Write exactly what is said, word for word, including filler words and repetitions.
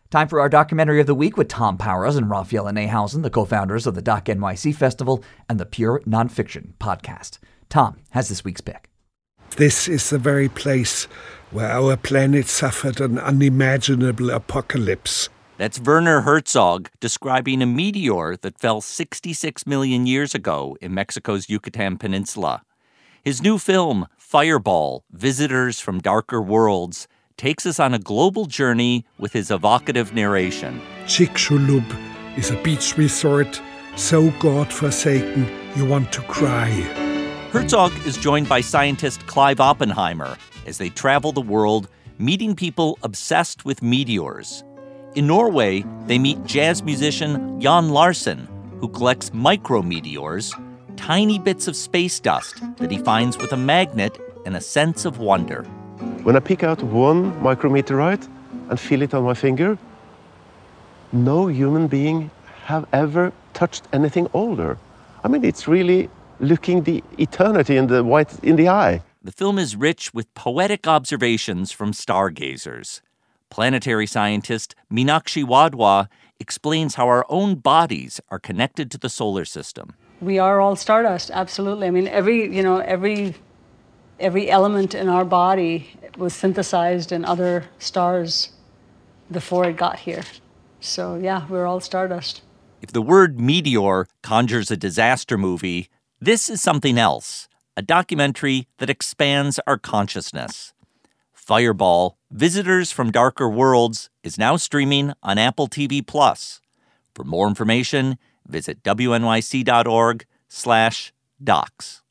Time for our documentary of the week with Tom Powers and Raphael Nehausen, the co-founders of the Doc N Y C Festival and the Pure Nonfiction podcast. Tom has this week's pick. This is the very place where our planet suffered an unimaginable apocalypse. That's Werner Herzog describing a meteor that fell sixty-six million years ago in Mexico's Yucatan Peninsula. His new film, Fireball, Visitors from Darker Worlds, takes us on a global journey with his evocative narration. Chicxulub is a beach resort so God-forsaken you want to cry. Herzog is joined by scientist Clive Oppenheimer as they travel the world, meeting people obsessed with meteors. In Norway, they meet jazz musician Jan Larsen, who collects micrometeors, tiny bits of space dust that he finds with a magnet and a sense of wonder. When I pick out one micrometeorite and feel it on my finger, no human being have ever touched anything older. I mean, it's really looking the eternity in the white in the eye. The film is rich with poetic observations from stargazers. Planetary scientist Meenakshi Wadhwa explains how our own bodies are connected to the solar system. We are all stardust, absolutely. I mean, every, you know, every every element in our body was synthesized in other stars before it got here. So, yeah, we're all stardust. If the word meteor conjures a disaster movie, this is something else, a documentary that expands our consciousness. Fireball, Visitors from Darker Worlds, is now streaming on Apple T V Plus. For more information, visit W N Y C dot org slash docs.